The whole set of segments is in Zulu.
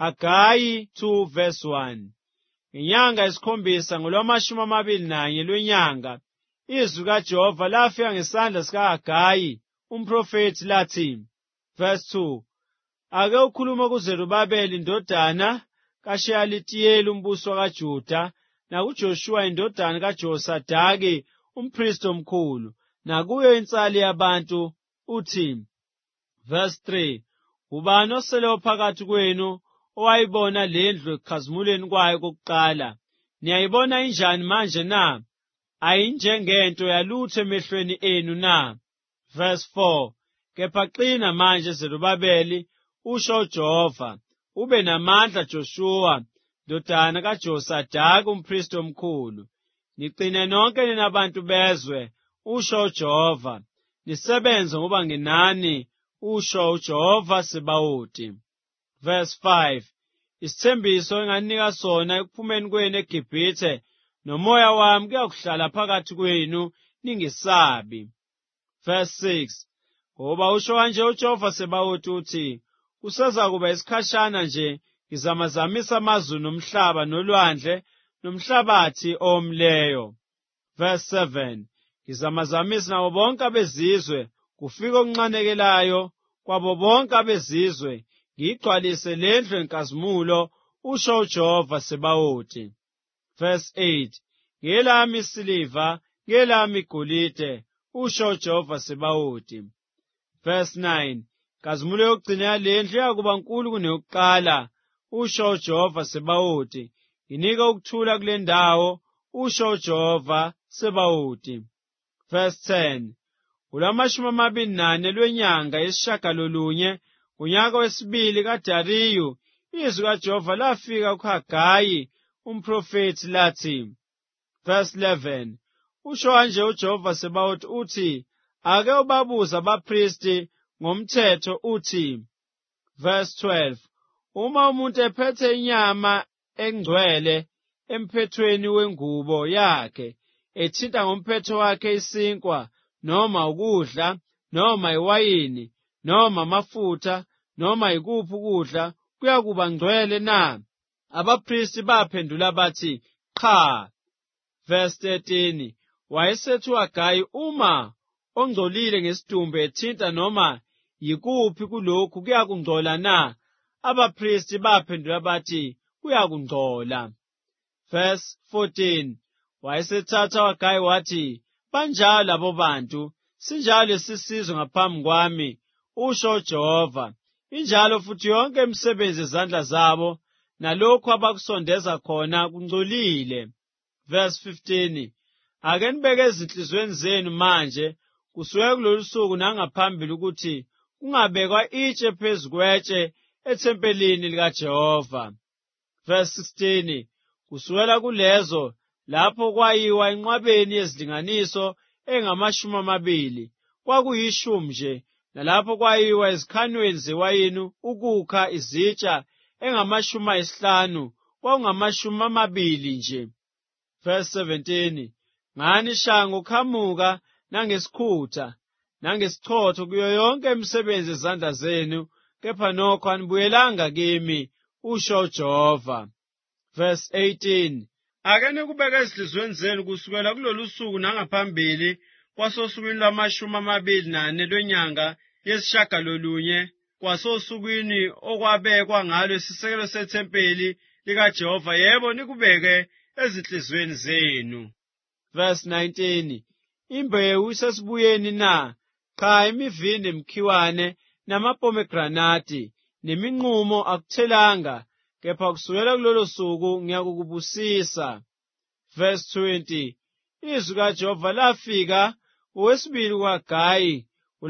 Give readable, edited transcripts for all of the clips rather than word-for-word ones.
Hagayi 2 verse 1. Ngenyanga yesikhombisa ngolwama-21 lwenyanga, izwi kaJehova lafika ngesandla sikaHagayi umprofethi lathi, verse 2, ake ukhulume kuZerubabeli indodana kaSheyalithiyeli umbusi wakaJuda, nakuJoshuwa indodana kaJosadaki umphristi omkhulu, nakuyo insali yabantu, uthi, verse 3, ubani oseleyo phakathi kwenu owayibona lendlu ekukhazimuleni kwayo kokuqala? Niyayibona injani manje na? Ayinjengento yalutho emehlweni enu na? Verse 4, kepha qina manje Zerubabeli, usho uJehova, ube namandla Joshua, ndodana kaJosadaki umphristi omkhulu. Niqine nonke nina bantu bezwe, usho uJehova, nisebenze ngoba nginani, usho uJehova Sebawoti. Verse 5, isithembiso enganinika sona ekuphumeni kwenu eGibhithe, nomoya wami kuyakuhlala phakathi kwenu, ningesabi. Verse 6, ngoba usho kanje uJehova Sebawoti uthi, kusezakuba isikhashana nje ngizamazamisa amazulu nomhlaba nolwandle nomhlabathi owomileyo. Verse 7, ngizamazamisa nabo bonke abezizwe, kufike okunxanekelayo kwabo bonke abezizwe, ngiyigcwalise lendlu yenkazimulo, usho uJehova Sebawoti. Verse 8, ngelami isiliva, ngelami igolide, usho uJehova Sebawoti. Verse 9, inkazimulo yokugcina yalendlu yakuba nkulu kuneyokuqala, usho uJehova Sebawoti, nginike ukuthula kule ndawo, usho uJehova Sebawoti. Verse 10, ngolwama-24 lwenyanga yesishagalolunye, ngonyaka wesibili kaDariyu, izwi kaJehova lafika kuHagayi umprofethi lathi, verse 11, usho kanje uJehova Sebawoti uthi, ake ubabuze abaphristi ngomthetho uthi, verse 12, uma umuntu ephethe inyama engcwele emphethweni wengubo yakhe, ethinta ngomphetho wakhe isinkwa, noma ukudla, noma iwayini, noma amafutha, noma yikuphi ukudla, kuyakuba ngcwele na? Abaphristi baphendula bathi, cha. Verse 13, wayesethi uHagayi, uma ongcolile ngesidumbu ethinta noma yikuphi kulokhu kuyakungcola na? Abaphristi baphendula bathi, kuyakungcola. Verse 14, wayesethatha uHagayi wathi, banjalo labo bantu, sinjalo sisizwe ngaphambi kwami, usho uJehova, injalo futhi yonke imisebenzi yezandla zabo, nalokhu abakusondeza khona kungcolile. Verse 15, ake nibeke ezinhlizweni zenu manje, kusuke kulolu suku nangaphambili, ukuthi kungabekwa itshe phezu kwetshe ethempelini likaJehova. Verse 16, kusukela kulezo lapho kwayiwa enqwabeni yezilinganiso engamashumi 20, kwakuyishumi nje, nalapho kwayiwa ezikhanweni zewayini ukukha izitsha engamashumi 50, kwakungamashumi 20 nje. Verse 17, ngani ishango ukhamuka nangesikhutha nangesichotho kuyo yonke imisebenzi yezandla zenu, kepha nokho anibuyelanga kimi, usho uJehova. Verse 18, ake nikubeke ezinhlizweni zenu kusukela kulolu suku nangaphambili kwasosukwini lwama-24 lwenyanga yesishagalolunye, kwasosukwini okwabekwa ngalo isisekelo sethempeli likaJehova, yebo nikubeke ezinhlizweni zenu. Verse 19, imbewu isesibuyeni na? Cha, imivini emkhiwane namapomegranati neminqumo akuthelanga, kepha kusukela kulolo suku ngiyakukubusisa. Verse 20, izwi kaJehova lafika owesibili kuHagayi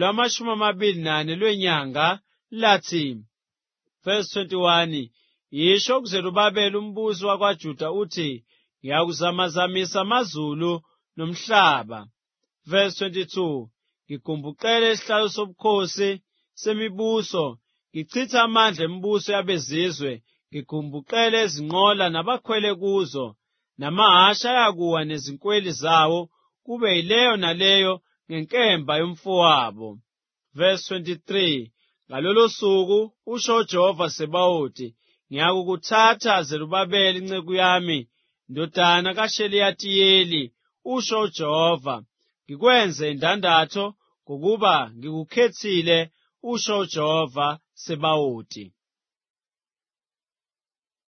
olwama-24 lwenyanga lathi. Verse 21, yisho kuZerubabeli umbusi wakwaJuda uthi, ngiyakuzamazamisa amazulu nomhlaba. Verse 22, ngigumbuqele isihlalo sobukhosi semibuso, ngichitha amandla emibuso yabezizwe, ngigumbuqele izinqola nabakhwele kuzo, namahasha ayakuwa nezinkweli zawo, kube yileyo naleyo ngenkemba yomfowabo. Verse 23, ngalolo suku, usho uJehova Sebawoti, ngiyakukuthatha Zerubabeli inceku yami, ndodana kaSheliyatiyeli, usho uJehova, ngikwenze indandatho ngokuba ngikukhethile, usho uJehova Sebawoti.